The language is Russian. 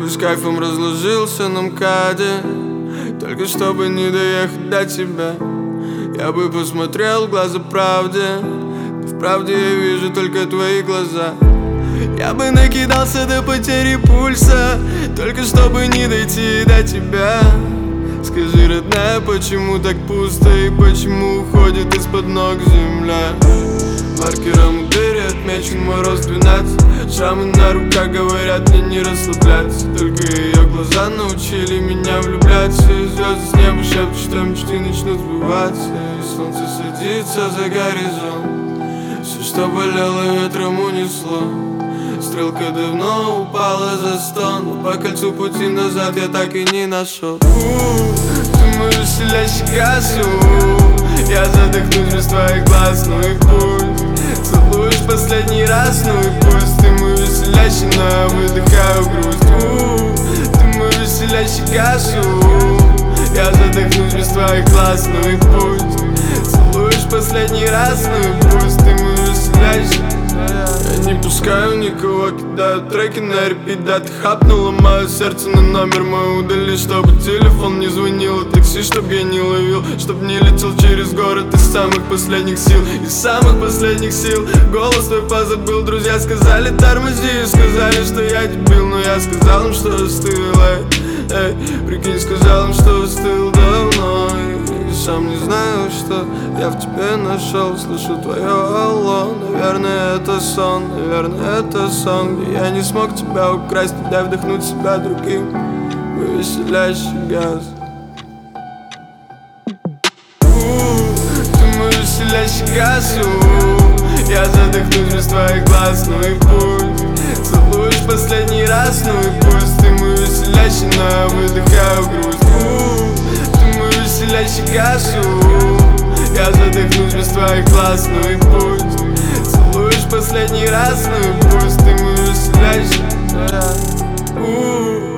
бы с кайфом разложился на МКАДе, только чтобы не доехать до тебя. Я бы посмотрел в глаза правде, но в правде я вижу только твои глаза. Я бы накидался до потери пульса, только чтобы не дойти до тебя. Скажи, родная, почему так пусто и почему уходит из-под ног земля? Маркером у двери отмечен мороз 12. Шрамы на руках говорят мне не расслабляться. Только ее глаза научили меня влюбляться. И звезды с неба шепчут, что мечты начнут сбываться. И солнце садится за горизонт. Все, что болело, ветром унесло. Стрелка давно упала за стон, но по кольцу пути назад я так и не нашел. Ты мой веселящий газ, я задохнусь без твоих глаз, ну и пусть целуешь последний раз, ну и пусть. Ты мой веселящий, но я выдыхаю грусть. Ты мой веселящий газ, я задохнусь без твоих глаз, ну и пусть целуешь последний раз, ну и пусть. Ты мой веселящий. Я не пускаю никого, кидаю треки на репит. Да, ты хапнула мое сердце, на номер мой удали, чтобы телефон не звонил, и такси, чтоб я не ловил, чтоб не летел через город из самых последних сил. Из самых последних сил голос твой позабыл. Друзья сказали тормози, сказали, что я дебил, но я сказал им, что остыл. Эй, прикинь, сказал им, что остыл давно. И сам не знаю, что я в тебе нашел. Слышу твое алло, наверное это сон. Наверное это сон, где я не смог тебя украсть. Не дай вдохнуть себя другим, мой веселящий газ. Ты мой веселящий газ, я задохнусь без твоих глаз, ну и пусть целуешь последний раз, ну и пусть. Ты мой веселящий, но я выдыхаю грусть. Ты мой веселящий газ, я задохнусь без твоих глаз, ну и пусть целуешь последний раз, ну и пусть. Ты мой веселящий.